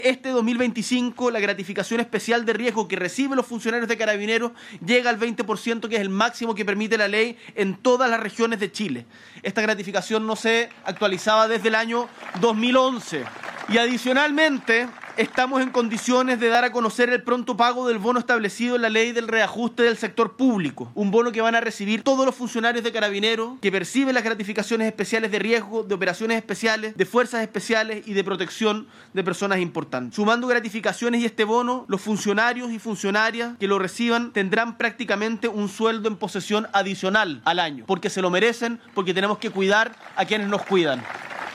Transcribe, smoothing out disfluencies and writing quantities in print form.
Este 2025 la gratificación especial de riesgo que reciben los funcionarios de Carabineros llega al 20%, que es el máximo que permite la ley en todas las regiones de Chile. Esta gratificación no se actualizaba desde el año 2011. Y adicionalmente, estamos en condiciones de dar a conocer el pronto pago del bono establecido en la ley del reajuste del sector público. Un bono que van a recibir todos los funcionarios de Carabineros que perciben las gratificaciones especiales de riesgo, de operaciones especiales, de fuerzas especiales y de protección de personas importantes. Sumando gratificaciones y este bono, los funcionarios y funcionarias que lo reciban tendrán prácticamente un sueldo en posesión adicional al año, porque se lo merecen, porque tenemos que cuidar a quienes nos cuidan.